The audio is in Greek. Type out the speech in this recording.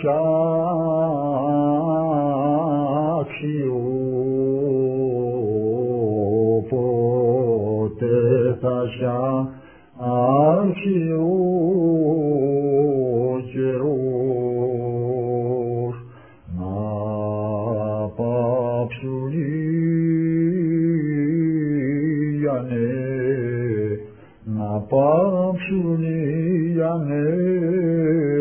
ποτέ θα σιάξει ο καιρός να πάψουν οι να πάψουν οι